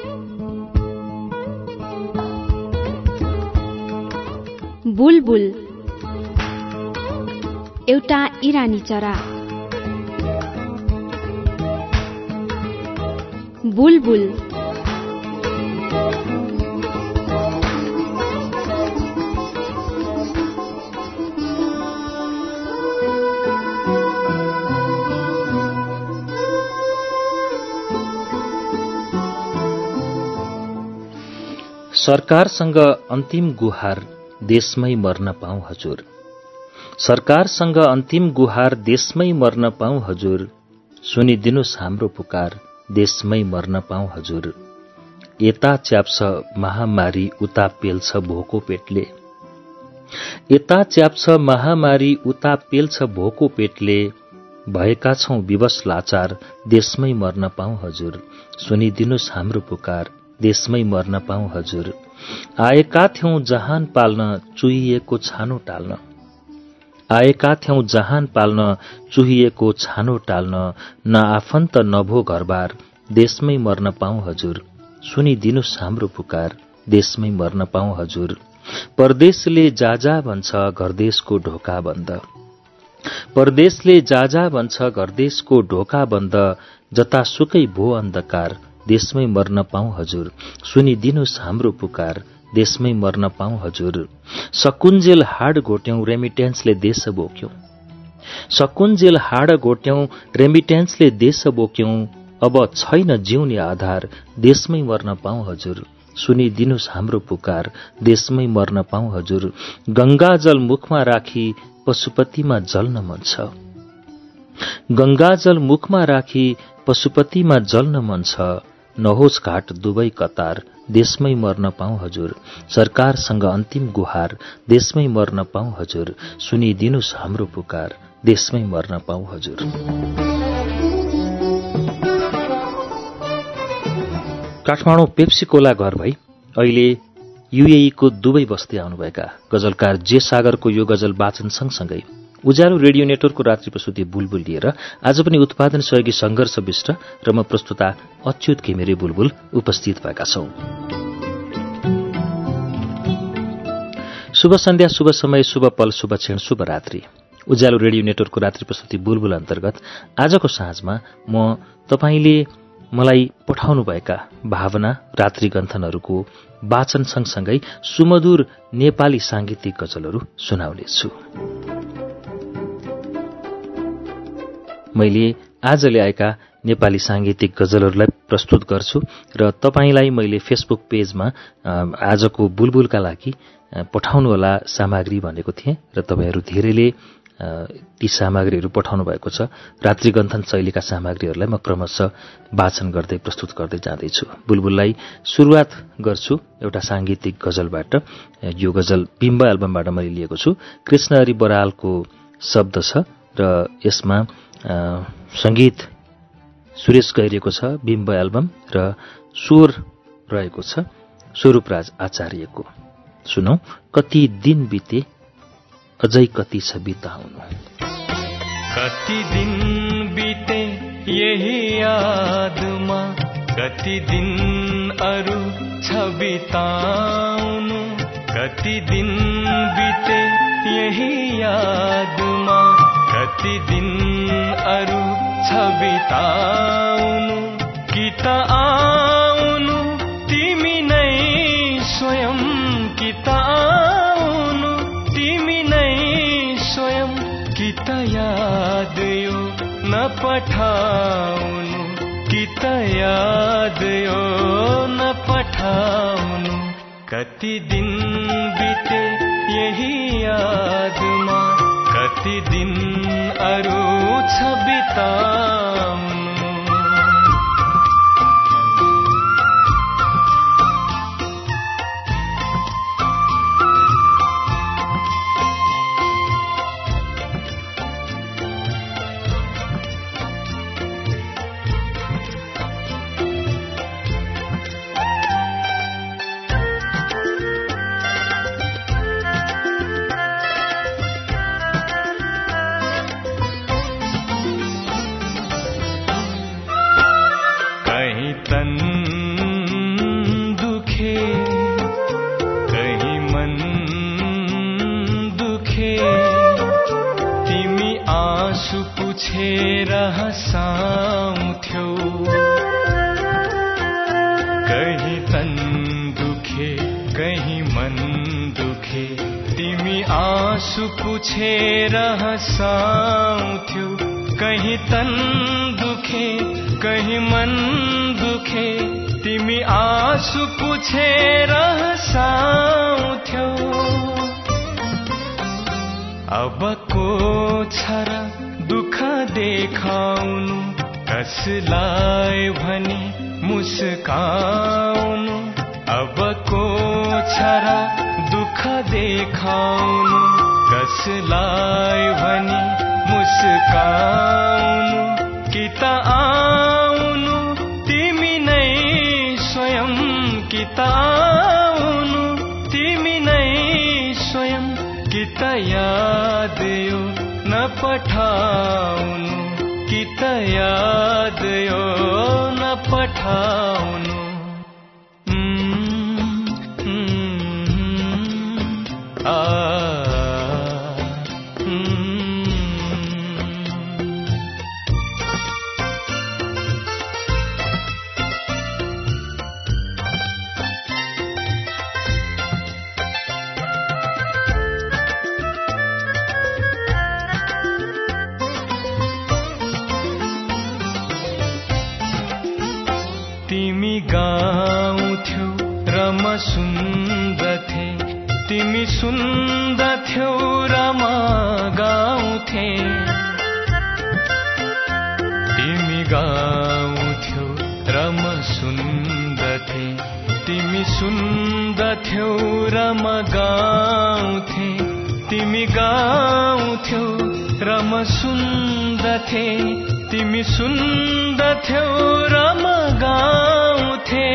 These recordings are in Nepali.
बुलबुल एउटा इरानी चरा। बुलबुल सरकारसँग अन्तिम गुहार देशमै मर्न पाऊँ हजुर। सरकारसँग अन्तिम गुहार देशमै मर्न पाऊँ हजुर। सुनिदिनुस् हाम्रो पुकार देशमै मर्न पाऊँ हजुर। यता च्याप्छ महामारी उता पेल्छ भोको पेटले। यता च्याप्छ महामारी उता पेल्छ भोको पेटले। भएका छौं विवश लाचार देशमै मर्न पाऊँ हजुर। सुनिदिनुस् हाम्रो पुकार देशमै मर्न पाऊँ हजुर। आएका थियौं जहान पाल्न चुहिएको छानो टाल्न। आएका थियौं जहान पाल्न चुहिएको छानो टाल्न। न आफन्त नभो घरबार देशमै मर्न पाऊँ हजुर। सुनिदिनुस् हाम्रो पुकार देशमै मर्न पाऊँ हजुर। परदेशले जाजा भन्छ घरदेशको ढोका बन्द। परदेशले जाजा भन्छ घरदेशको ढोका बन्द। जतासुकै भो अन्धकार देशमै मर्न पाऊँ हजुर। सुनिदिनुस् हाम्रो पुकार देशमै मर्न पाऊँ हजुर। सकुन्जेल हाड घोट्यौं रेमिटेन्सले देश बोक्यौं। सकुन्जेल हाड घोट्यौं रेमिटेन्सले देश बोक्यौं। अब छैन जिउने आधार देशमै मर्न पाऊँ हजुर। सुनिदिनुस् हाम्रो पुकार देशमै मर्न पाऊँ हजुर। गंगाजल मुखमा राखी पशुपतिमा जल्न मन छ। गंगाजल मुखमा राखी पशुपतिमा जल्न मन छ। नहोस् घाट दुवै कतार देशमै मर्न पाऊँ हजुर। सरकारसँग अन्तिम गुहार देशमै मर्न पाऊँ हजुर। सुनिदिनुस् हाम्रो पुकार देशमै मर्न पाऊँ हजुर। काठमाडौँ पेप्सी कोला घर भई अहिले युएई को दुबई बस्दै आउनुभएका गजलकार जे सागरको यो गजल वाचन सँगसँगै उज्यालो रेडियो नेटवर्कको रात्रि प्रस्तुति बुलबुल लिएर आज पनि उत्पादन सहयोगी संघर्ष विष्ट र म प्रस्तुता अच्युत घिमिरे बुलबुल उपस्थित भएका छौं। शुभ सन्ध्या, शुभ समय, शुभ पल, शुभ क्षण, शुभ रात्रि। उज्यालो रेडियो नेटवर्कको रात्रि प्रस्तुति बुलबुल अन्तर्गत आजको साँझमा म तपाईले मलाई पठाउनुभएका भावना रात्रि गन्थनहरूको वाचन सँगसँगै सुमधुर नेपाली सांगीतिक गजलहरू सुनाउनेछु। मैले आज ल्याएका नेपाली सांगीतिक गजलहरूलाई प्रस्तुत गर्छु र तपाईलाई मैले फेसबुक पेजमा आजको बुलबुलका लागि पठाउनुहोला सामग्री भनेको थिएँ र तपाईहरू धेरैले ती सामग्रीहरू पठाउनु भएको छ। रात्रिगन्थन शैलीका सामग्रीहरूलाई म क्रमशः वाचन गर्दै प्रस्तुत गर्दै जाँदैछु। बुलबुललाई सुरुवात गर्छु एउटा सांगीतिक गजलबाट। यो गजल बिम्ब एल्बमबाट मैले लिएको छु। कृष्णहरि बरालको शब्द छ र यसमा संगीत सुरेश गैरेको छ। बिम्ब एल्बम र स्वर रहेको छ स्वरूपराज आचार्यको। सुनौ, कति दिन बिते अझै कति छ बिताउनु। कति दिन बिते यही यादमा, कति दिन अरू छ बिताउनु। कति दिन बिते यही यादमा, कति दिन अरू छ बिताउनु। कि त आउनु तिमी नै स्वयं, कि त आउनु तिमी नै स्वयं। कि त याद यो न पठाउनु, कि त याद यो न पठाउनु। कति दिन बिते यही यादमा, कति दिन अरू छ बिताउनु। रहसाउँथ्यौ। कहीं तन दुखे कहीं मन दुखे तिमी आँसु पुछेर हँसाउँथ्यौ। कहीं तन दुखे कहीं मन दुखे तिमी आँसु पुछेर हँसाउँथ्यौ। अबको छ र दुःख देखाउनु कसलाई भनी मुस्काउनु। अबको छ र दुःख देखाउनु कसलाई भनी मुस्काउनु। कि त आउनु तिमी नै स्वयं, कि त आउनु तिमी नै स्वयं, कि त याद यो न पठाउनु, कि त याद यो न पठाउनु। तिमी गाउँथ्यौ र म सुन्दथे, तिमी सुन्दथ्यौ र म गाउँथे। तिमी गाउँथ्यौ र म सुन्दथे, तिमी सुन्दथ्यौ र म गाउँथे। तिमी गाउँथ्यौ र म सुन्दथे, तिमी सुन्दथ्यौ र म गाउँथे।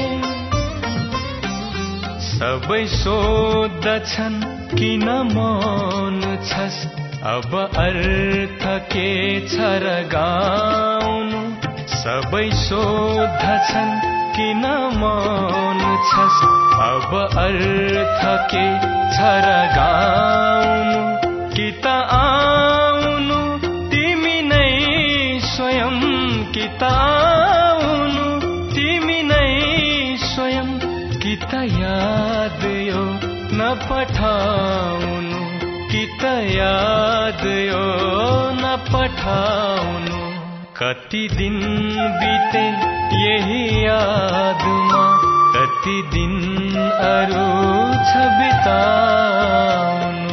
सबै सोध्दछन् किन मौन छस्, अब अर्थ के छ र गाउनु। सबै सोध्दछन् किन मौन छस्, अब अर्थ के छ र गाउनु। कि त आउनु तिमी नै स्वयं, कि त आउनु तिमी नै स्वयं, कि त याद यो न पठाउनु, कि त याद यो न पठाउनु। कति दिन बीते यही यादमा, कति दिन अरू छ बिताउनु।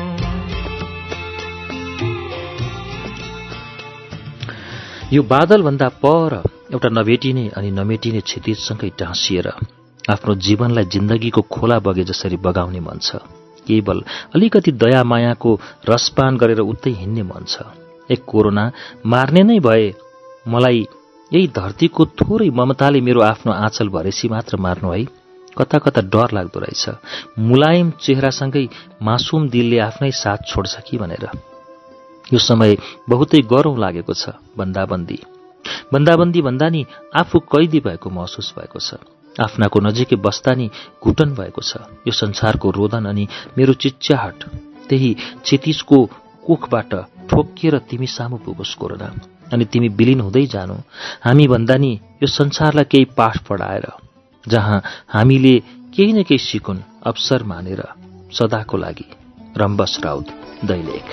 यो बादलभन्दा पर एउटा नभेटिने अनि नमेटिने क्षितिजसँगै टाँसिएर आफ्नो जीवनलाई जिन्दगीको खोला बगे जसरी बगाउने मन छ। केवल अलिकति दया मायाको रसपान गरेर उतै हिँड्ने मन छ। एक कोरोना मार्ने नै भए मलाई यही धरतीको थोरै ममताले मेरो आफ्नो आँचल भरेसी मात्र मार्नु है। कता कता डर लाग्दो रहेछ, मुलायम चेहरासँगै मासुम दिलले आफ्नै साथ छोड्छ कि भनेर। यो समय बहुतै गरौँ लागेको छ। बन्दाबन्दी बन्दाबन्दी भन्दा नि आफू कैदी भएको महसुस भएको छ। आफ्नाको नजिकै बस्दा नि घुटन भएको छ। यो संसारको रोदन अनि मेरो चिच्याहट त्यही क्षितिजको कोखबाट ठोकिएर तिमी सामु पुगोस् कोरोना। अनि तिमी विलीन हुँदै जानु। हामी भन्दा नि यो संसारलाई केही पाठ पढाएर, जहाँ हामीले केही न केही सिकुन् अवसर मानेर। सदाको लागि रम्बस राउत, दैलेख।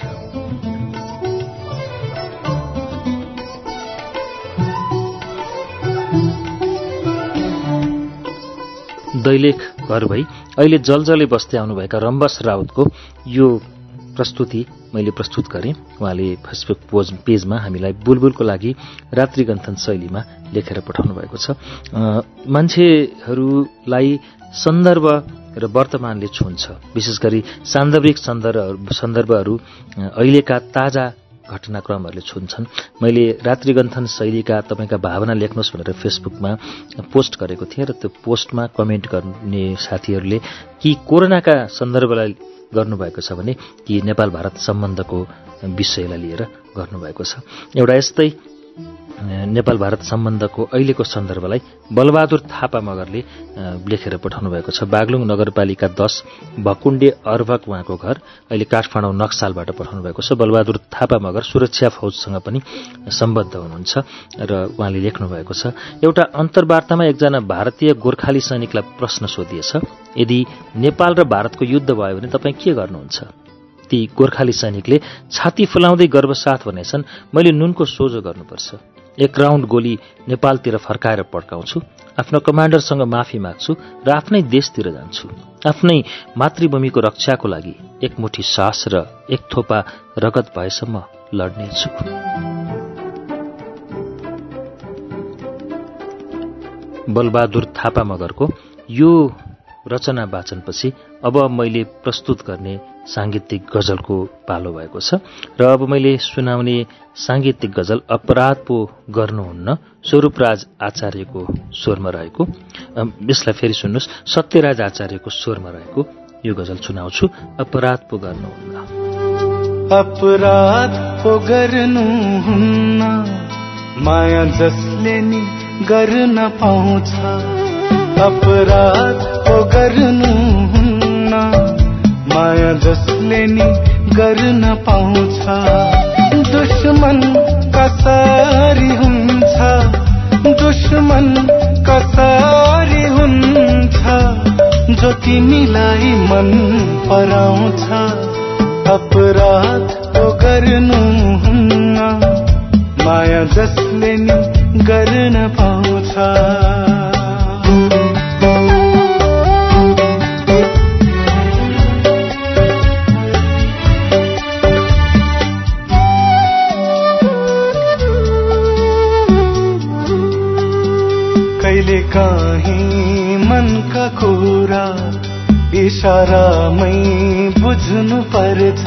दैलेख घर भई अहिले जलजलै बस्दै आउनुभएका रम्बस राउतको यो प्रस्तुति मैले प्रस्तुत गरेँ। उहाँले फेसबुक पेजमा हामीलाई बुलबुलको लागि रात्रिगन्थन शैलीमा लेखेर पठाउनु भएको छ। मान्छेहरूलाई सन्दर्भ र वर्तमानले छुन्छ। विशेष गरी सान्दर्भिक सन्दर्भहरू अहिलेका ताजा घटनाक्रमहरूले छुन्छन्। मैले रात्रिगन्थन शैलीका तपाईँका भावना लेख्नुहोस् भनेर फेसबुकमा पोस्ट गरेको थिएँ र त्यो पोस्टमा कमेन्ट गर्ने साथीहरूले कि कोरोनाका सन्दर्भलाई गर्नुभएको छ भने कि नेपाल भारत सम्बन्धको विषयलाई लिएर गर्नुभएको छ। एउटा यस्तै नेपाल भारत सम्बन्धको अहिलेको सन्दर्भलाई बलबहादुर थापा मगरले लेखेर पठाउनु भएको छ। बागलुङ नगरपालिका 10 भकुण्डे अर्भक उहाँको घर, अहिले काठमाडौँ नक्सालबाट पठाउनु भएको छ। बलबहादुर थापा मगर सुरक्षा फौजसँग पनि सम्बद्ध हुनुहुन्छ र उहाँले लेख्नु भएको छ, एउटा अन्तर्वार्तामा एकजना भारतीय गोर्खाली सैनिकलाई प्रश्न सोधिएछ, यदि नेपाल र भारतको युद्ध भयो भने तपाईँ के गर्नुहुन्छ? ती गोर्खाली सैनिकले छाती फुलाउँदै गर्वसाथ भनेछन्, मैले नुनको सोझो गर्नुपर्छ, एक राउन्ड गोली नेपालतिर फर्काएर पड्काउँछु, आफ्नो कमान्डरसँग माफी माग्छु र आफ्नै देशतिर जान्छु। आफ्नै मातृभूमिको रक्षाको लागि एक मुठी सास र एक थोपा रगत भएसम्म लड्नेछु। बलबहादुर थापा मगरको यो रचना वाचनपछि अब मैले प्रस्तुत गर्ने सांगीतिक गजलको पालो भएको छ र अब मैले सुनाउने सांगीतिक गजल अपराध पो गर्नुहुन्न स्वरूपराज आचार्यको स्वरमा रहेको, यसलाई फेरि सुन्नुहोस्, सत्यराज आचार्यको स्वरमा रहेको यो गजल सुनाउँछु, अपराध पो गर्नुहुन्न। अपराध पो गर्नुहुन्न माया जसले नि गर्न पाउँछ, अपराध पो गर्नुहुन्न माया जसले नि गर्न पाउँछ। दुश्मन कसरी हुन्छ, दुश्मन कसरी हुन्छ, जो तिमीलाई मन पराउँछ। अपराध पो गर्नुहुन्न माया जसले नि गर्न पाउँछ। कहिले काहीँ मनका कुरा इशारामै बुझ्नु पर्छ,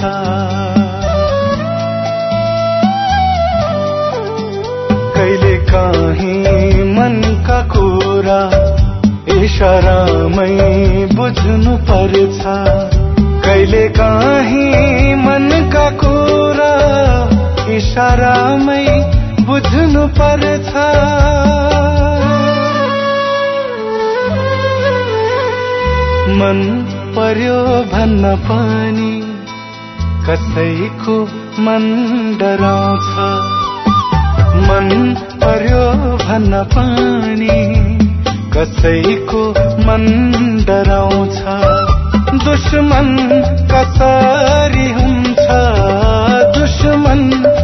कहिले काहीँ मनका कुरा इशारामै बुझ्नु पर्छ, कहिले काहीँ मनका कुरा इशारामै बुझ्नु पर्छ। मन पर्यो भन्न पनि कसैको मन डराउँछ, मन पर्यो भन्न पनि कसैको मन डराउँछ। दुश्मन कसरी हुन्छ, दुश्मन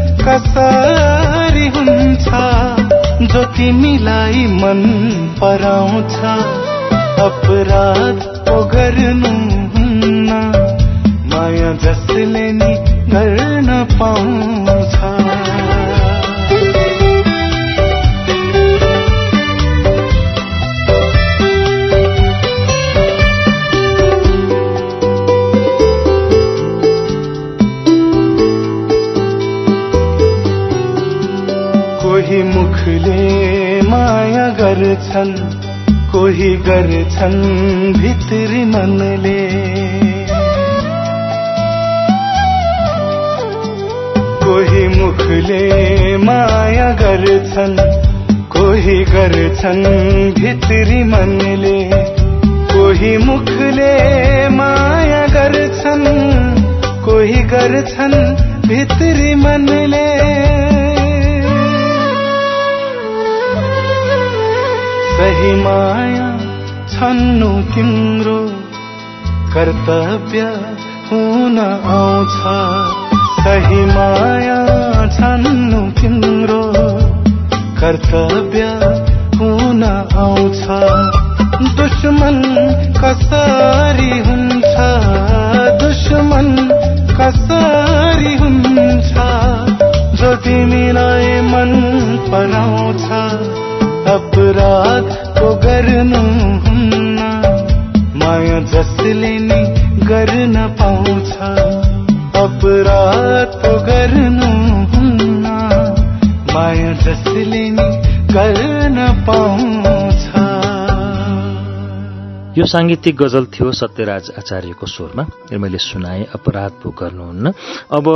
कसरी हुन्छ, जो तिमीलाई मन पराउँछ। अपराध पो गर्नुहुन्न माया जसले नि गर्न पाउँछ। कोही मुखले माया गर्छन्, कोही गर्छन् भित्री मनले, कोही मुखले माया गर्छन्, कोही गर्छन् भित्री मनले, कोही मुखले माया गर्छन्, कोही गर्छन् भित्री मनले। सही माया छन्नु तिम्रो कर्तव्य हुन आउँछ, सही माया छन्नु तिम्रो कर्तव्य हुन आउँछ। दुश्मन कसरी हुन्छ, दुश्मन कसरी हुन्छ, जो तिमीलाई मन पराउँछ। अपराध पो गर्नुहुन्न माया जसले नि गर्न पाउँछ। अपराध पो गर्नुहुन्न माया जसले नि गर्न पाउँछ। यो सांगीतिक गजल थियो सत्यराज आचार्यको स्वरमा, मैले सुनाएँ अपराध पो गर्नुहुन्न। अब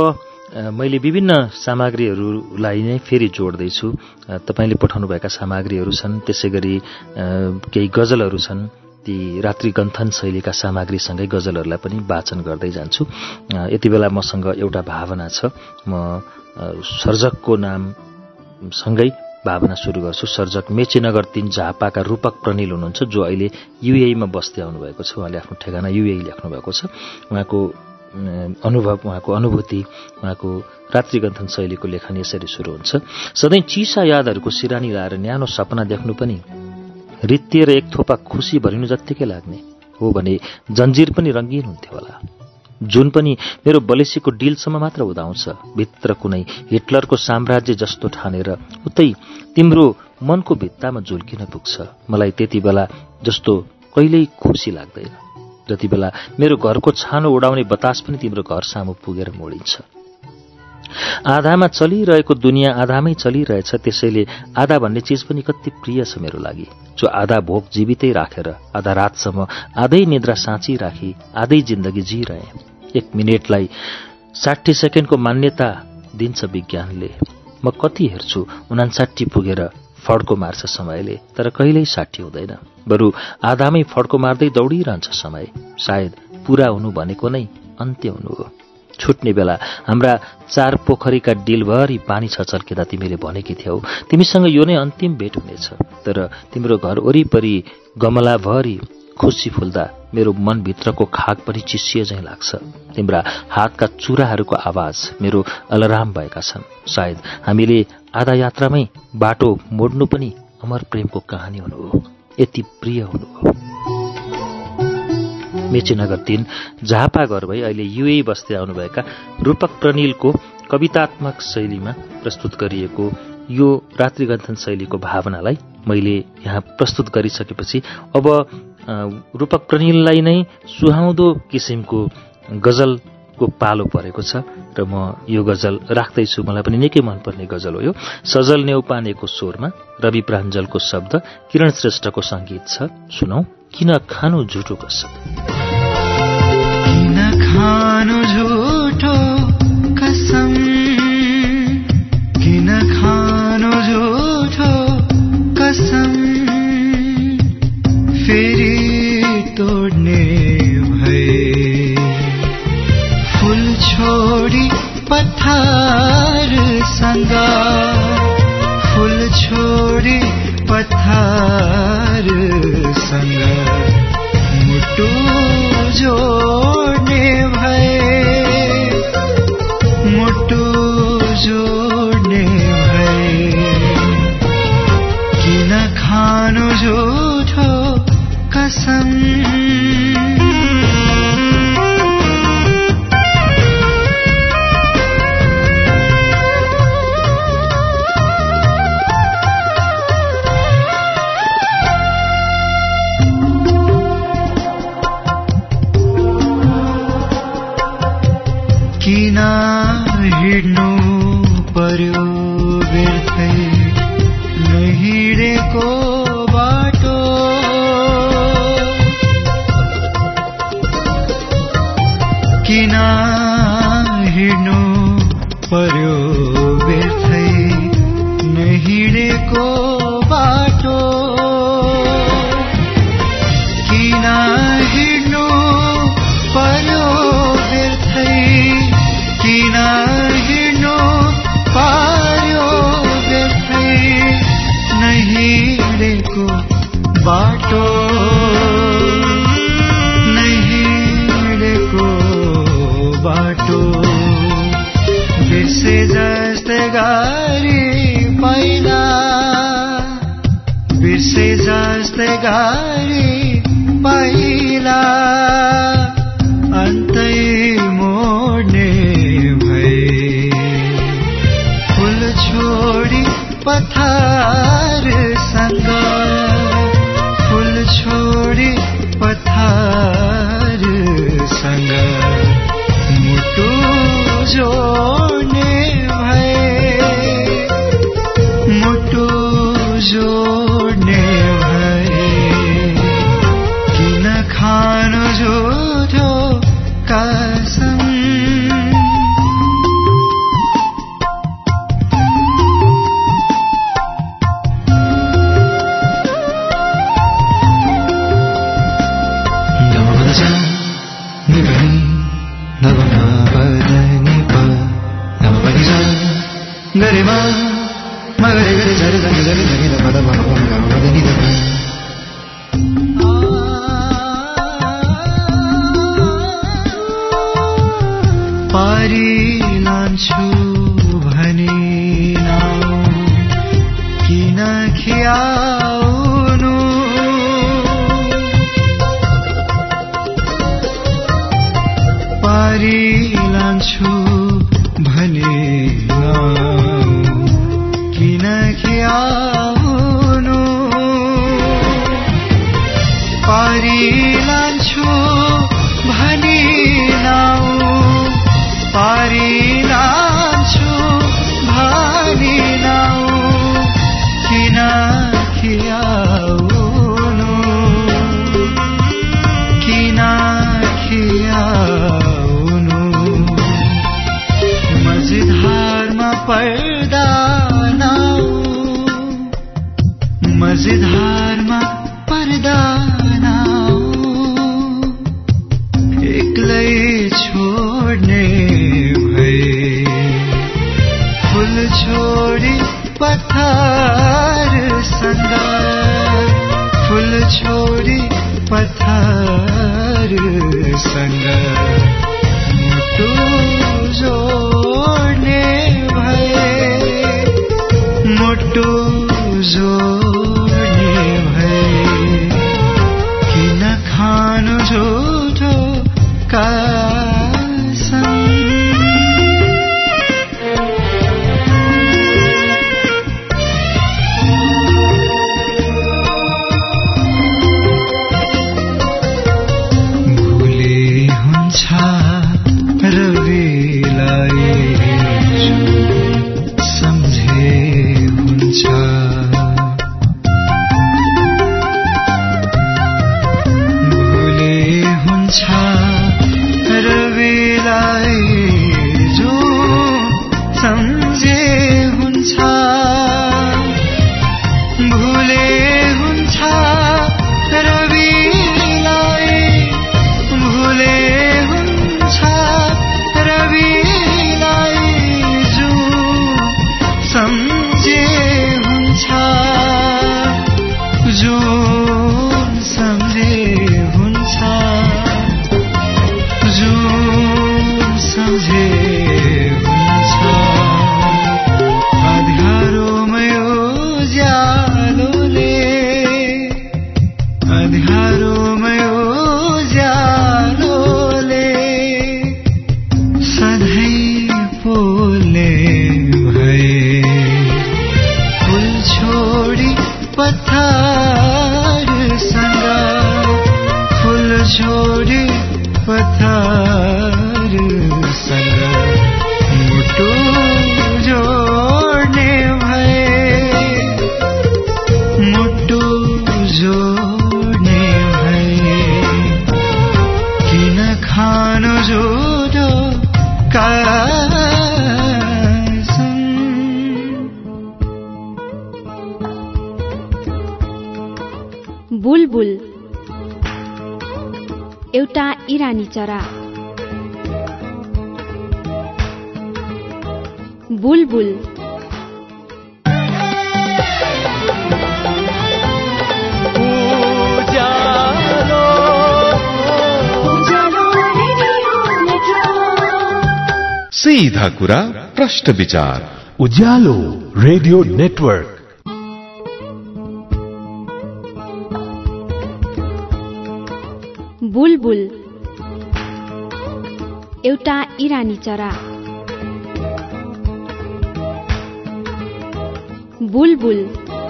मैले विभिन्न सामग्रीहरूलाई नै फेरि जोड्दैछु। तपाईँले पठाउनुभएका सामग्रीहरू छन्, त्यसै गरी केही गजलहरू छन्। ती रात्रिगन्थन शैलीका सामग्रीसँगै गजलहरूलाई पनि वाचन गर्दै जान्छु। यति बेला मसँग एउटा भावना छ। म सर्जकको नामसँगै भावना सुरु गर्छु। सर्जक मेचीनगर 3 झापाका रूपक प्रणिल हुनुहुन्छ, जो अहिले युएईमा बस्दै आउनुभएको छ। उहाँले आफ्नो ठेगाना युएई लेख्नु भएको छ। उहाँको अनुभव, उहाँको अनुभूति, उहाँको रात्रिगन्थन शैलीको लेखन यसरी सुरु हुन्छ। सधैँ चिसा यादहरूको सिरानी लाएर न्यानो सपना देख्नु पनि रित्तिएर एक थोपा खुसी भरिनु जत्तिकै लाग्ने हो भने जन्जिर पनि रङ्गीन हुन्थ्यो होला। जुन पनि मेरो बलेसीको डिलसम्म मात्र उदाउँछ, भित्र कुनै हिटलरको साम्राज्य जस्तो ठानेर उतै तिम्रो मनको भित्तामा झुल्किन पुग्छ। मलाई त्यति बेला जस्तो कहिल्यै खुसी लाग्दैन जति बेला मेरो घरको छानो उडाउने बतास पनि तिम्रो घर सामु पुगेर मोडिन्छ। आधामा चलिरहेको दुनियाँ आधामै चलिरहेछ, त्यसैले आधा भन्ने चिज पनि कति प्रिय छ मेरो लागि, जो आधा भोक जीवितै राखेर आधा रातसम्म आधै निद्रा साँची राखी आधै जिन्दगी जिरहे। 1 मिनेटलाई 60 सेकेन्डको मान्यता दिन्छ विज्ञानले। म कति हेर्छु 59 पुगेर फड्को मार्छ समयले, तर कहिल्यै 60 हुँदैन, बरु आधामै फड्को मार्दै दौडिरहन्छ समय। सायद पूरा हुनु भनेको नै अन्त्य हुनु हो। छुट्ने बेला हाम्रा 4 पोखरीका डिलभरि पानी छचल्किँदा तिमीले भनेकी थियौ तिमीसँग यो नै अन्तिम भेट हुनेछ, तर तिम्रो घर वरिपरि गमलाभरि खुसी फुल्दा मेरो मनभित्रको खाक पनि चिसिए झैँ लाग्छ। तिम्रा हातका चुराहरूको आवाज मेरो अलार्म भएका छन्। सायद हामीले आधा यात्रामै बाटो मोड्नु पनि अमर प्रेमको कहानी हुनु हो, यति प्रिय हुनु हो। मेचीनगर 3 झापा घर भई अहिले युएई बस्दै आउनुभएका रूपक प्रणिलको कवितात्मक शैलीमा प्रस्तुत गरिएको यो रात्रिगन्थन शैलीको भावनालाई मैले यहाँ प्रस्तुत गरिसकेपछि अब रूपक प्रणिललाई नै सुहाउँदो किसिमको गजलको पालो परेको छ र म यो गजल राख्दैछु। मलाई पनि निकै मनपर्ने गजल हो यो। सजल नेउपानेको स्वरमा रवि प्राञ्जलको शब्द, किरण श्रेष्ठको संगीत छ। सुनौ। किन खानु झुटो कसम, किन खानु झुटो कसम, किन खानु झुटो कसम, फेरि तोड्ने भए फूल छोडी पत्थरसँग, फूल छोडी पत्थरसँग मुटु जोड्ने भए, मुटु जोड्ने भए, किन खानु झुटो कसम। किन हिँड्नु पर्यो व्यर्थै नहिँडेको बाटो, किन हिँड्नु पर्यो व्यर्थै नहिँडेको बाटो, किन हिँड्नु पर्यो व्यर्थै, किन हिँड्नु पर्यो व्यर्थै नहिँडेको बाटो, नहिँडेको बाटो, बिर्से जस्तै गाडी पहिला, बिर्से जस्तै गाडी पहिला, अन्तै मोड्ने भए फूल छोडी पत्थरसँग, फूल छोडी पत्थरसँग मुटु जोड्ने भए, मुटु जोड्ने भए, किन खानु झुटो कसम। छोडी पत्थरसँग मुटु जोड्ने भए मुटु जोड्ने भए किन खानु झुठो कसम बुलबुल एउटा इरानी चरा। बुलबुल सीधा कुरा प्रश्न विचार उज्यालो रेडियो नेटवर्क। बुलबुल एउटा इरानी चरा। बुलबुल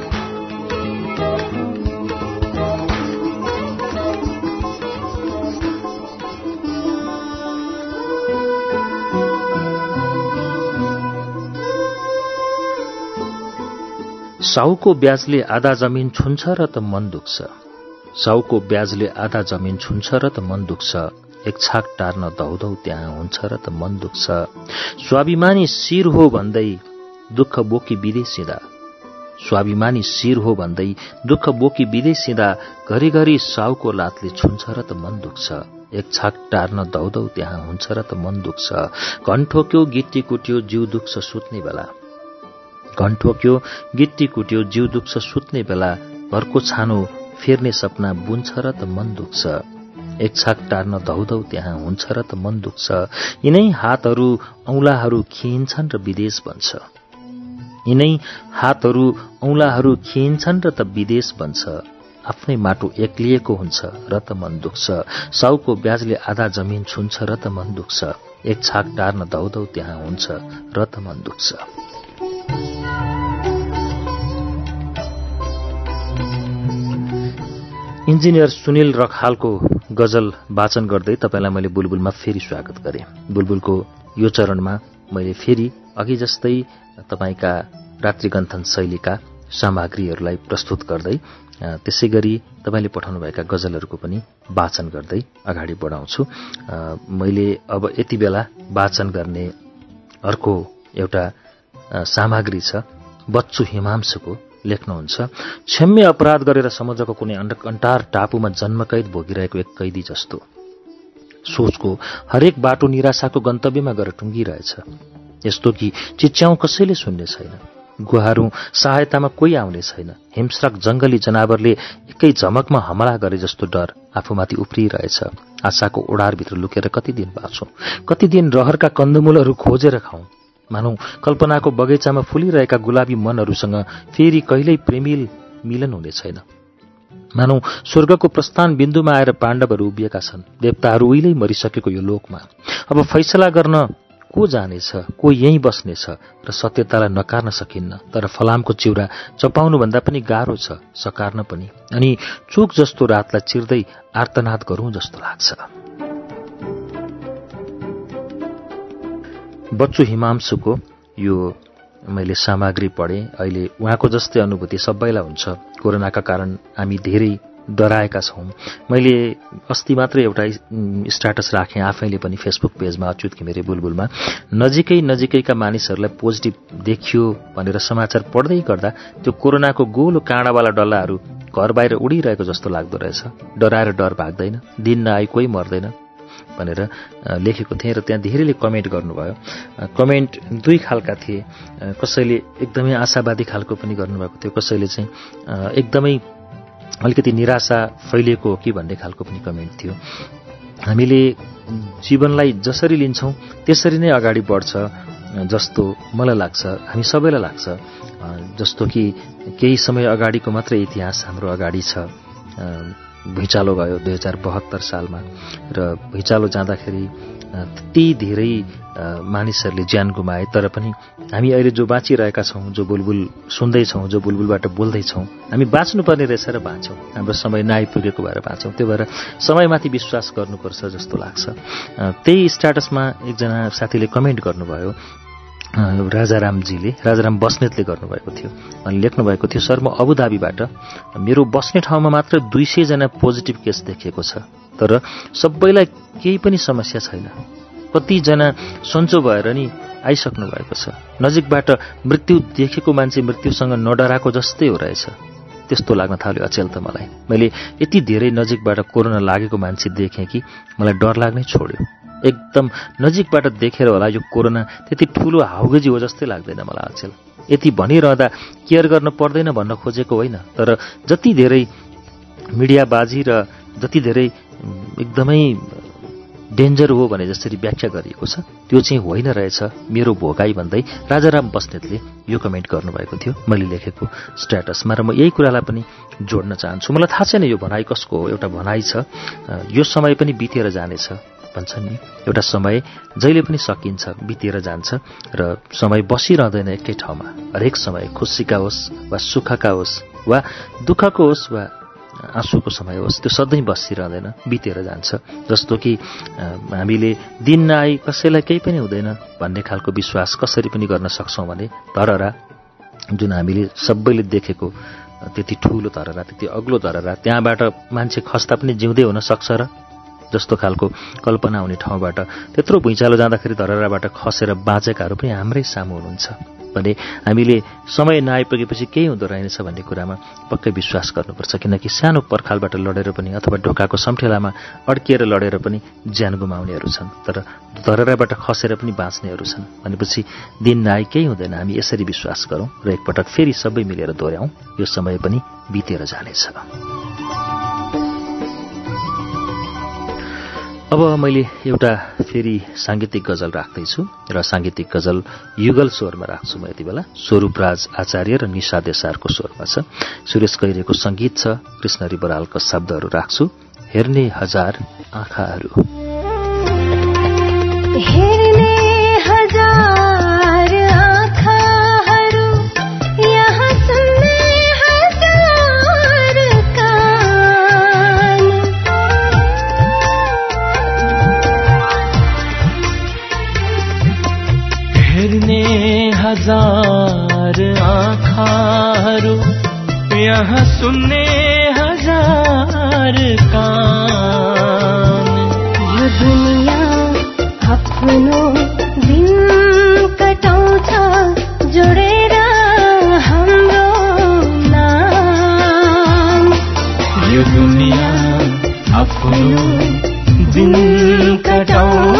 साउको ब्याजले आधा जमिन छुन्छ र त मन दुख्छ। साउको ब्याजले आधा जमिन छुन्छ र त मन दुख्छ। एक छाक टार्न दौदौ त्यहाँ हुन्छ र त मन दुख्छ। स्वाभिमानी शिर हो भन्दै दुःख बोकी विदेशिँदा, स्वाभिमानी शिर हो भन्दै दुःख बोकी विदेशिँदा घरिघरि साउको लातले छुन्छ र त मन दुख्छ। एक छाक टार्न दौदौ त्यहाँ हुन्छ र त मन दुख्छ। घन ठोक्यो गिट्टी कुट्यो जिउ दुख्छ सुत्ने बेला, घन ठोक्यो गिट्टी कुट्यो जिउ दुख्छ सुत्ने बेला। घरको छानो फेर्ने सपना बुन्छ र त मन दुख्छ। एक छाक टार्न दौदौ त्यहाँ हुन्छ र त मन दुख्छ। यिनै हातहरू औंलाहरू खिइन्छन् र विदेश बन्छ, यिनै हातहरू औंलाहरू खिइन्छन् र त विदेश बन्छ। आफ्नै माटो एक्लिएको हुन्छ र त मन दुख्छ। साउको ब्याजले आधा जमिन छुन्छ र त मन दुख्छ। एक छाक टार्न दौदौ त्यहाँ हुन्छ र त मन दुख्छ। इन्जिनियर सुनिल रखालको गजल वाचन गर्दै तपाईलाई मैले बुलबुलमा फेरि स्वागत गरेँ। बुलबुलको यो चरणमा मैले फेरि अघि जस्तै तपाईका रात्रिगन्थन शैलीका सामग्रीहरूलाई प्रस्तुत गर्दै त्यसैगरी तपाईले पठाउनुभएका गजलहरूको पनि वाचन गर्दै अगाडि बढाउँछु। मैले अब यति बेला वाचन गर्ने अर्को एउटा सामग्री छ बच्चु हिमांशुको। लेख्नुहुन्छ, क्षम्य अपराध गरेर समुद्रको कुनै अन्टार टापुमा जन्मकैद भोगिरहेको एक कैदी जस्तो सोचको हरेक बाटो निराशाको गन्तव्यमा गएर टुङ्गिरहेछ। यस्तो कि चिच्याउँ कसैले सुन्ने छैन, गुहारौं सहायतामा कोही आउने छैन। हिंस्रक जंगली जनावरले एकै झमकमा हमला गरे जस्तो डर आफूमाथि उफ्रिरहेछ। आशाको ओडारभित्र लुकेर कति दिन बाँचौं, कति दिन रहरका कन्दमूलहरू खोजेर खाउँ। मानौ कल्पनाको बगैँचामा फुलिरहेका गुलाबी मनहरूसँग फेरि कहिल्यै प्रेमिल मिलन हुने छैन। मानौ स्वर्गको प्रस्थान बिन्दुमा आएर पाण्डवहरू उभिएका छन्, देवताहरू उहिल्यै मरिसकेको यो लोकमा। अब फैसला गर्न को जानेछ, को यहीँ बस्नेछ र सत्यतालाई नकार्न सकिन्न। तर फलामको चिउरा चपाउनुभन्दा पनि गाह्रो छ सकार्न पनि। अनि चोक जस्तो रातलाई चिर्दै आर्तनाद गरौं जस्तो लाग्छ। बच्चु हिमांशुको यो मैले सामग्री पढेँ। अहिले उहाँको जस्तै अनुभूति सबैलाई हुन्छ। कोरोनाका कारण हामी धेरै डराएका छौँ। मैले अस्ति मात्रै एउटा स्ट्याटस राखेँ आफैले पनि फेसबुक पेजमा अच्युत घिमिरे बुलबुलमा। नजिकैका मानिसहरूलाई पोजिटिभ देखियो भनेर समाचार पढ्दै गर्दा त्यो कोरोनाको गोलो काँडावाला डल्लाहरू घर बाहिर उडिरहेको जस्तो लाग्दो रहेछ। डराएर डर भाग्दैन, दिन नआई कोही मर्दैन भनेर लेखेको थिएँ र त्यहाँ धेरैले कमेन्ट गर्नुभयो। कमेन्ट दुई खालका थिए। कसैले एकदमै आशावादी खालको पनि गर्नुभएको थियो, कसैले चाहिँ एकदमै अलिकति निराशा फैलिएको हो कि भन्ने खालको पनि कमेन्ट थियो। हामीले जीवनलाई जसरी लिन्छौँ त्यसरी नै अगाडि बढ्छ जस्तो मलाई लाग्छ, हामी सबैलाई लाग्छ। जस्तो कि केही समय अगाडिको मात्रै इतिहास हाम्रो अगाडि छ। भुइँचालो गयो 2072 सालमा र भुइँचालो जाँदाखेरि त्यति धेरै मानिसहरूले ज्यान गुमाए। तर पनि हामी अहिले जो बाँचिरहेका छौँ, जो बुलबुल सुन्दैछौँ, जो बुलबुलबाट बोल्दैछौँ, हामी बाँच्नुपर्ने रहेछ र बाँच्छौँ। हाम्रो समय नआइपुगेको भएर बाँच्छौँ। त्यो भएर समयमाथि विश्वास गर्नुपर्छ जस्तो लाग्छ। त्यही स्ट्याटसमा एकजना साथीले कमेन्ट गर्नुभयो, राजाराम बस्नेतले गर्नुभएको थियो अनि लेख्नुभएको थियो, सर म अबुधाबीबाट, मेरो बस्ने ठाउँमा मात्र 200 जना पोजिटिभ केस देखिएको छ, तर सबैलाई केही पनि समस्या छैन। कतिजना सन्चो भएर नि आइसक्नु भएको छ। नजिकबाट मृत्यु देखेको मान्छे मृत्युसँग नडराएको जस्तै हो रहेछ। त्यस्तो लाग्न थाल्यो अचेल त मलाई। मैले यति धेरै नजिकबाट कोरोना लागेको मान्छे देखेँ कि मलाई डर लाग्नै छोड्यो। एकदम नजिकबाट देखेर होला यो कोरोना त्यति ठुलो हाउगेजी हो जस्तै लाग्दैन मलाई अचेल। यति भनिरहँदा केयर गर्न पर्दैन भन्न खोजेको होइन, तर जति धेरै मिडियाबाजी र जति धेरै एकदमै डेन्जर हो भने जसरी व्याख्या गरिएको छ त्यो चाहिँ होइन रहेछ मेरो भोगाई भन्दै राजाराम बस्नेतले यो कमेन्ट गर्नुभएको थियो मैले लेखेको स्ट्याटसमा। र म यही कुरालाई पनि जोड्न चाहन्छु। मलाई थाहा छैन यो भनाइ कसको हो। एउटा भनाइ छ, यो समय पनि बितेर जानेछ भन्छन् नि। एउटा समय जहिले पनि सकिन्छ, बितेर जान्छ र समय बसिरहँदैन एकै ठाउँमा। हरेक समय खुसीका होस् वा सुखका होस् वा दुःखको होस् वा आँसुको समय होस्, त्यो सधैँ बसिरहँदैन, बितेर जान्छ। जस्तो कि हामीले दिन नआई कसैलाई केही पनि हुँदैन भन्ने खालको विश्वास कसरी पनि गर्न सक्छौँ भने धरहरा जुन हामीले सबैले देखेको त्यति ठुलो धरहरा, त्यति अग्लो धरहरा, त्यहाँबाट मान्छे खस्दा पनि जिउँदै हुन सक्छ र जस्तो खालको कल्पना हुने ठाउँबाट त्यत्रो भुइँचालो जाँदाखेरि धरहराबाट खसेर बाँचेकाहरू पनि हाम्रै सामु हुनुहुन्छ भने हामीले समय नआइपुगेपछि केही हुँदो रहेनछ भन्ने कुरामा पक्कै विश्वास गर्नुपर्छ। किनकि सानो पर्खालबाट लडेर पनि अथवा ढोकाको सम्ठेलामा अड्किएर लडेर पनि ज्यान गुमाउनेहरू छन्, तर धरहराबाट खसेर पनि बाँच्नेहरू छन्। भनेपछि दिन नआई केही हुँदैन, हामी यसरी विश्वास गरौँ र एकपटक फेरि सबै मिलेर दोहोऱ्याउँ, यो समय पनि बितेर जानेछ। अब मैले एउटा फेरि साङ्गीतिक गजल राख्दैछु र साङ्गीतिक गजल युगल स्वरमा राख्छु म यति बेला। स्वरूपराज आचार्य र निशा देसारको स्वरमा छ। सुरेश कैरेको सङ्गीत छ, कृष्णरी बरालको शब्दहरू राख्छु। हेर्ने हजार आँखाहरू। हेर्ने हजार आँखाहरू, यहाँ सुन्ने हजार कान। हेर्ने हजार आँखाहरू, यहाँ सुन्ने हजार कान। यो दुनिया आफ्नो दिन कटाउँछ जोडेर हाम्रो नाम। यो दुनिया आफ्नो दिन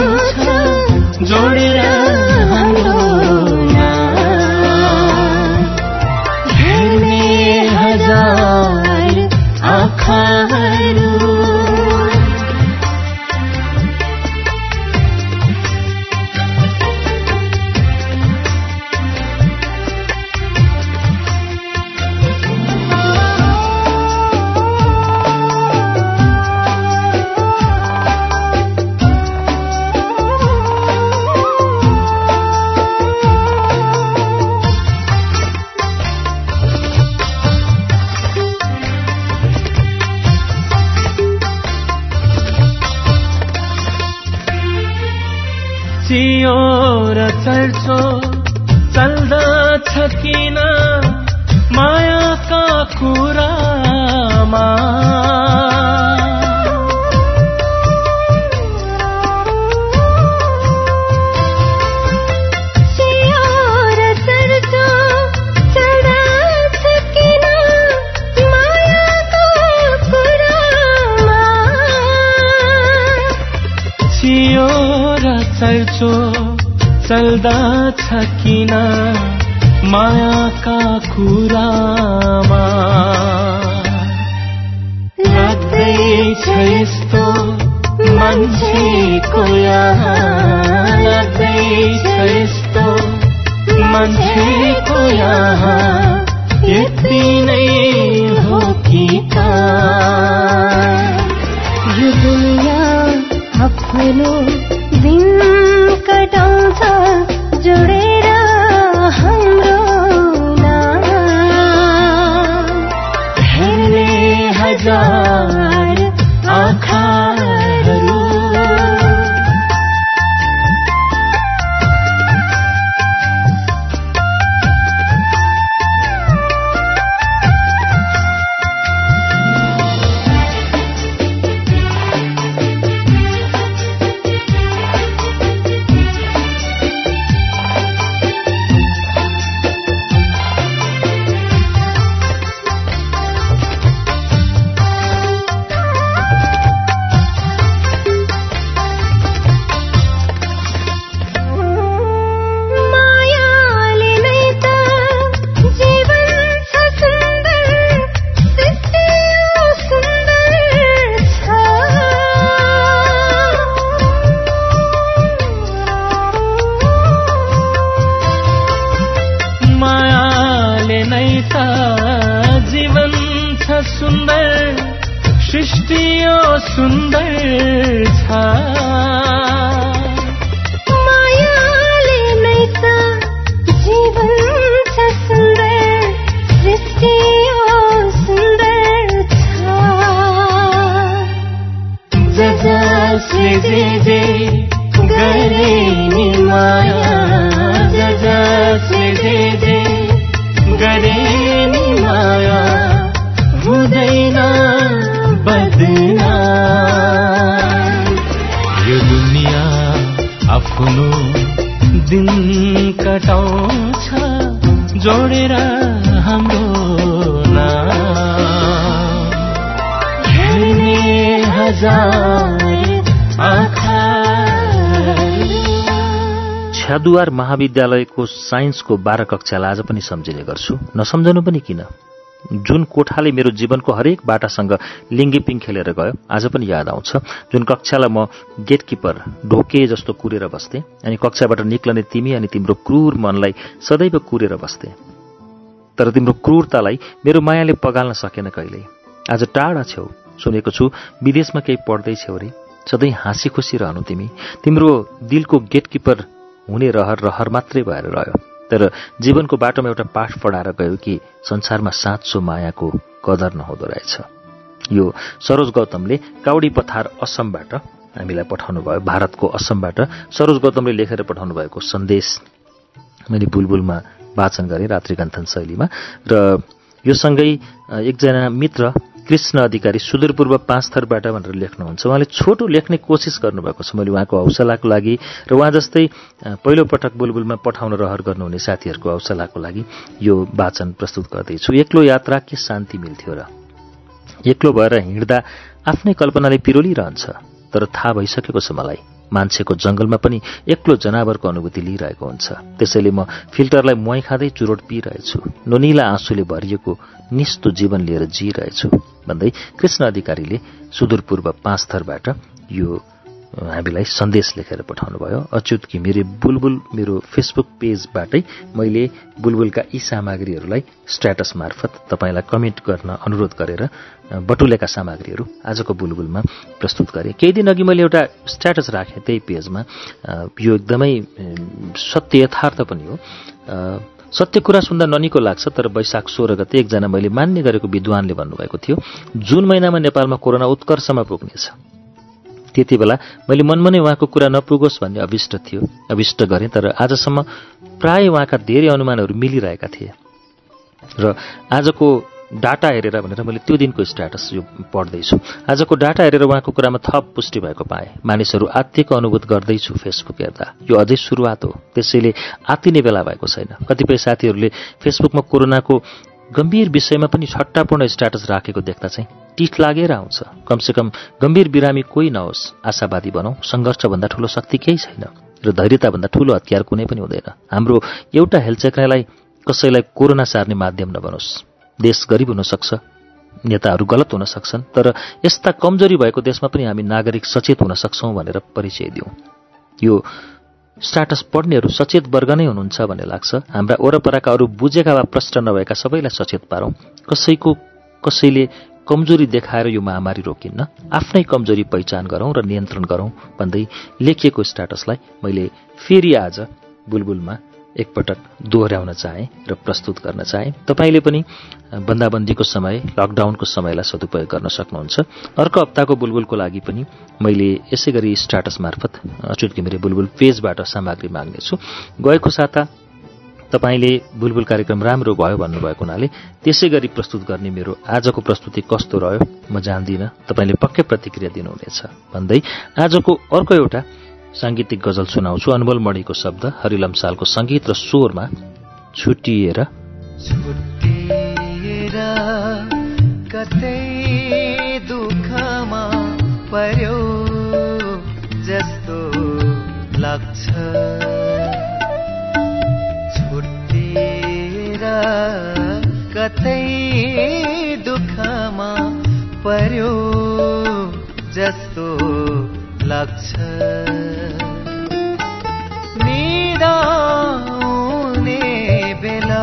कटाउँछ जोडेर हाम्रो नाम। चियो र चर्चो चल्दछ किन मायाका कुरामा चर्चो चल्दछ किन मायाका कुरामा लाग्दैछ यस्तो मान्छेको यहाँ लाग्दैछ यस्तो मान्छेको यहाँ यति नै हो कि त यो दुनिया आफ्नो दिन कटाउँछ जोडेर हाम्रो नाम हेर्ने हजार आँखाहरू छ्यादुवार महाविद्यालयको साइन्सको 12 कक्षालाई आज पनि सम्झिने गर्छु। नसम्झनु पनि किन? जुन कोठाले मेरो जीवनको हरेक बाटासँग लिङ्गीपिङ खेलेर गयो आज पनि याद आउँछ। जुन कक्षालाई म गेटकिपर ढोके जस्तो कुरेर बस्थे अनि कक्षाबाट निक्लने तिमी अनि तिम्रो क्रूर मनलाई सदैव कुरेर बस्थे। तर तिम्रो क्रूरतालाई मेरो मायाले पगाल्न सकेन कहिल्यै। आज टाढा छेउ, सुनेको छु विदेशमा केही पढ्दैछौ रे। सधैँ हाँसी खुसी रहनु तिमी। तिम्रो दिलको गेटकिपर हुने रहर रहर मात्रै भएर रह्यो। तर जीवनको बाटोमा एउटा पाठ पढाएर गयो कि संसारमा साँचो मायाको कदर नहुँदो रहेछ। यो सरोज गौतमले काउडी पथार असमबाट हामीलाई पठाउनु भयो। भारतको असमबाट सरोज गौतमले लेखेर पठाउनु भएको सन्देश मैले बुलबुलमा वाचन गरेँ रात्रिगन्थन शैलीमा। र यो सँगै एकजना मित्र कृष्ण अधिकारी सुदूरपूर्व 5 थरबाट भनेर लेख्नुहुन्छ। उहाँले छोटो लेख्ने कोसिस गर्नुभएको छ। मैले उहाँको हौसलाको लागि र उहाँ जस्तै पहिलो पटक बुलबुलमा पठाउन रहर गर्नुहुने साथीहरूको हौसलाको लागि यो वाचन प्रस्तुत गर्दैछु। एक्लो यात्रा के शान्ति मिल्थ्यो र। एक्लो भएर हिँड्दा आफ्नै कल्पनाले पिरोलिरहन्छ। तर थाहा भइसकेको छ मलाई मान्छेको जंगलमा पनि एक्लो जनावरको अनुभूति लिइरहेको हुन्छ। त्यसैले म फिल्टरलाई मुहाई खाँदै चुरोट पिइरहेछु। नोनिला आँसुले भरिएको निस्तो जीवन लिएर जिइरहेछु भन्दै कृष्ण अधिकारीले सुदूरपूर्व 5 थरबाट यो हामीलाई सन्देश लेखेर पठाउनु भयो। अच्युत घिमिरे बुलबुल मेरो फेसबुक पेजबाटै मैले बुलबुलका यी सामग्रीहरूलाई स्ट्याटस मार्फत तपाईलाई कमेन्ट गर्न अनुरोध गरेर बटुलेका सामग्रीहरू आजको बुलबुलमा प्रस्तुत गरेँ। केही दिन अघि मैले एउटा स्ट्याटस राखेँ त्यही पेजमा। यो एकदमै सत्य यथार्थ पनि हो। सत्य कुरा सुन्दा ननिको लाग्छ। तर वैशाख 16 गते एकजना मैले मान्ने गरेको विद्वानले भन्नुभएको थियो जुन महिनामा नेपालमा कोरोना उत्कर्षमा पुग्नेछ त्यति बेला मैले मनमा नै उहाँको कुरा नपुगोस् भन्ने अभिष्ट थियो, अभिष्ट गरेँ। तर आजसम्म प्राय उहाँका धेरै अनुमानहरू मिलिरहेका थिए र आजको डाटा हेरेर भनेर मैले त्यो दिनको स्ट्याटस यो पढ्दैछु। आजको डाटा हेरेर उहाँको कुरामा थप पुष्टि भएको पाएँ। मानिसहरू आत्तिएको अनुभूत गर्दैछु फेसबुक हेर्दा। यो अझै सुरुवात हो, त्यसैले आत्तिने बेला भएको छैन। कतिपय साथीहरूले फेसबुकमा कोरोनाको गम्भीर विषयमा पनि छट्टापूर्ण स्ट्याटस राखेको देख्दा चाहिँ टिठ लागेर आउँछ। कमसेकम गम्भीर बिरामी कोही नहोस्, आशावादी बनौँ। सङ्घर्षभन्दा ठुलो शक्ति केही छैन र धैर्यताभन्दा ठुलो हतियार कुनै पनि हुँदैन। हाम्रो एउटा हेल्थ चेकलाई कसैलाई कोरोना सार्ने माध्यम नबनोस्। देश गरिब हुन सक्छ, नेताहरू गलत हुन सक्छन्, तर यस्ता कमजोरी भएको देशमा पनि हामी नागरिक सचेत हुन सक्छौँ भनेर परिचय दिउँ। यो स्ट्याटस पढ्नेहरू सचेत वर्ग नै हुनुहुन्छ भन्ने लाग्छ। हाम्रा वरपरका अरू बुझेका वा प्रष्ट नभएका सबैलाई सचेत पारौँ। कसैले कमजोरी देखाएर यो महामारी रोकिन्न। आफ्नै कमजोरी पहिचान गरौँ र नियन्त्रण गरौँ भन्दै लेखिएको स्ट्याटसलाई मैले फेरि आज बुलबुलमा एकपटक दोहोर्याउन चाहेँ र प्रस्तुत गर्न चाहेँ। तपाईँले पनि बन्दाबन्दीको समय, लकडाउनको समयलाई सदुपयोग गर्न सक्नुहुन्छ। अर्को हप्ताको बुलबुलको लागि पनि मैले यसै गरी स्ट्याटस मार्फत अच्युत घिमिरे बुलबुल पेजबाट सामग्री माग्नेछु। गएको साता तपाईँले बुलबुल कार्यक्रम राम्रो भयो भन्नुभएको हुनाले त्यसै गरी प्रस्तुत गर्ने मेरो आजको प्रस्तुति कस्तो रह्यो म जान्दिनँ। तपाईँले पक्कै प्रतिक्रिया दिनुहुनेछ भन्दै आजको अर्को एउटा साङ्गीतिक गजल सुनाउँछु। अनमोल मणिको शब्द, हरिलम सालको सङ्गीत र स्वरमा छुटिएर कतै दुःखमा पर्यो जस्तो लाग्छ, छुटिएर कतै दुःखमा पर्यो जस्तो लाग्छ, निद आउने बेला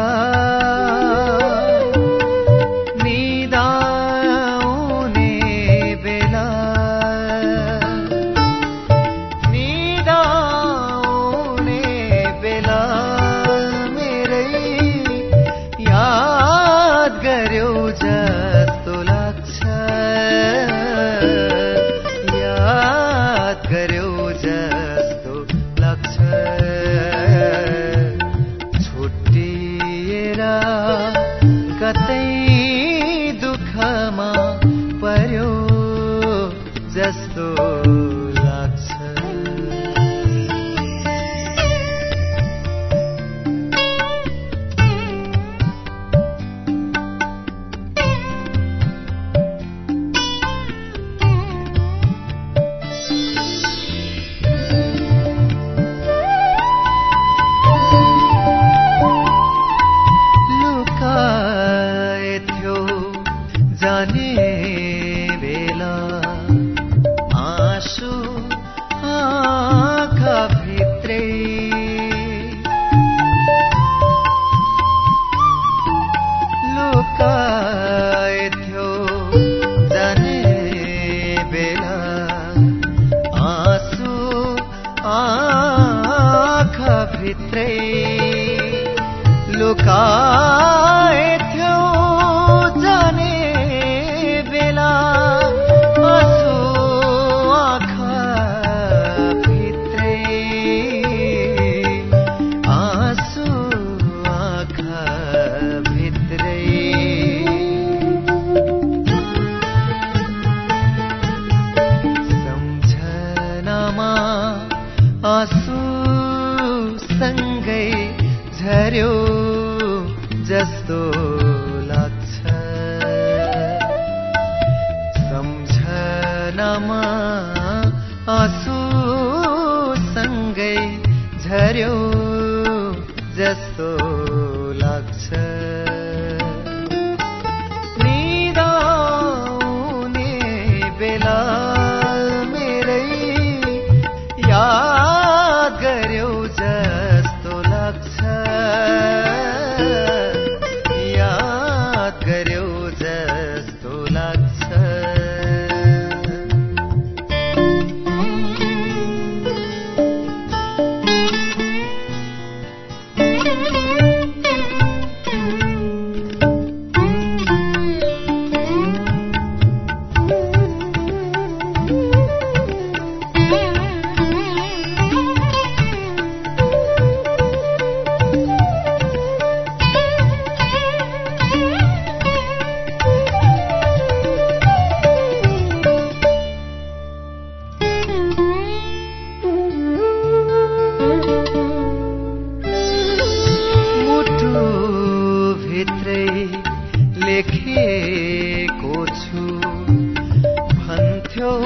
भन्थ्यौ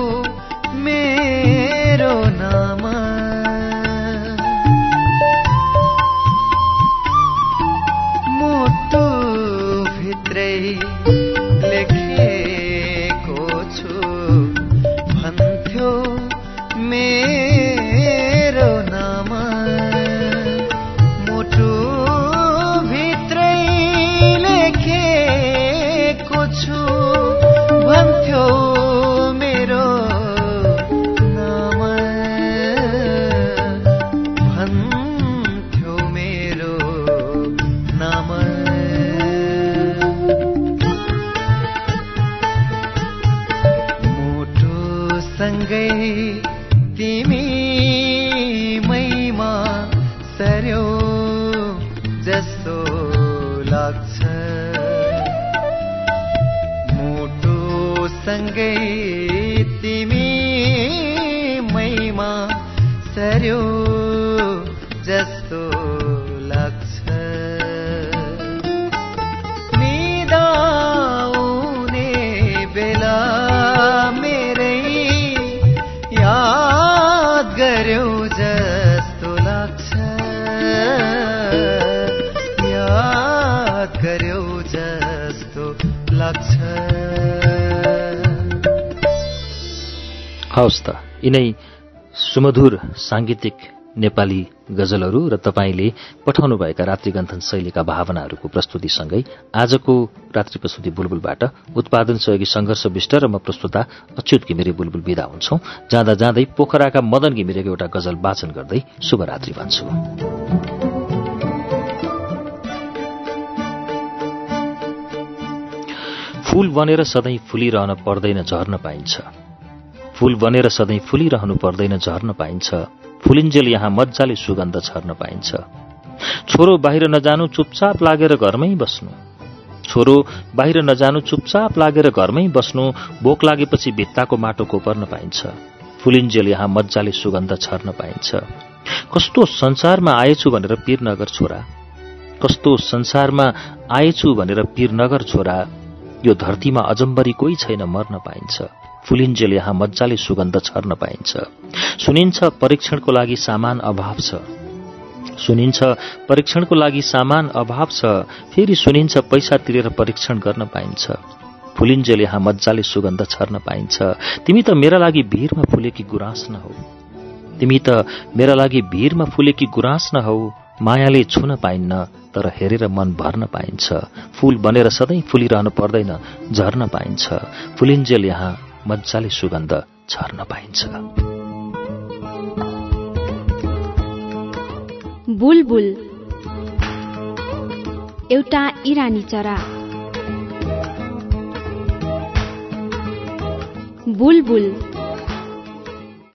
मेरो नाम मुटु भित्रै लेखेको छु भन्थ्यौ मेरो नाम मुटु भित्रै लेखेको छु भन्थ्यौ मेरो नाम भन्थ्यौ मेरो नाम मुटुसँगै तिमी मैमा सर्यौ जस्तो लाग्छ मुटुसँगै तिमी मैमा सर्यौ जस्तो लाग्छ निद आउने बेला मेरै याद गर्यौ जस्तो लाग्छ याद गर्यौ जस्तो लाग्छ हवस् त यिनै सुमधुर सांगीतिक नेपाली गजलहरू र तपाईँले पठाउनुभएका रात्रिगन्थन शैलीका भावनाहरूको प्रस्तुतिसँगै आजको रात्रि प्रस्तुति बुलबुलबाट उत्पादन सहयोगी संघर्ष विष्ट र म प्रस्तुता अच्युत घिमिरे बुलबुल विदा हुन्छौं। जाँदा जाँदै पोखराका मदन घिमिरेको एउटा गजल वाचन गर्दै शुभरात्रि भन्छु। फूल बनेर सधैँ फुलिरहन पर्दैन झर्न पाइन्छ फूल बनेर सधैँ फुलिरहनु पर्दैन झर्न पाइन्छ फुलिन्जेल यहाँ मज्जाले सुगन्ध छर्न पाइन्छ छोरो बाहिर नजानु चुपचाप लागेर घरमै बस्नु छोरो बाहिर नजानु चुपचाप लागेर घरमै बस्नु भोक लागेपछि भित्ताको माटो कोपर्न पाइन्छ फुलिन्जेल यहाँ मज्जाले सुगन्ध छर्न पाइन्छ कस्तो संसारमा आएछु भनेर पीर नगर छोरा कस्तो संसारमा आएछु भनेर पीर नगर छोरा यो धरतीमा अजम्बरी कोही छैन मर्न पाइन्छ फुलिन्जेल यहाँ मज्जाले सुगन्ध छर्न पाइन्छ सुनिन्छ परीक्षणको लागि सामान अभाव छ सुनिन्छ परीक्षणको लागि सामान अभाव छ फेरि सुनिन्छ पैसा तिरेर परीक्षण गर्न पाइन्छ फुलिन्जेल यहाँ मज्जाले सुगन्ध छर्न पाइन्छ तिमी त मेरा लागि भिरमा फुलेकी गुराँस न हौ तिमी त मेरा लागि भिरमा फुलेकी गुराँस न हौ मायाले छुन पाइन्न तर हेरेर मन भर्न पाइन्छ फूल बनेर सधैँ फुलिरहनु पर्दैन झर्न पाइन्छ फुलिन्जेल यहाँ मज्जाले सुगन्ध छर्न पाइन्छ। बुलबुल एउटा इरानी चरा बुलबुल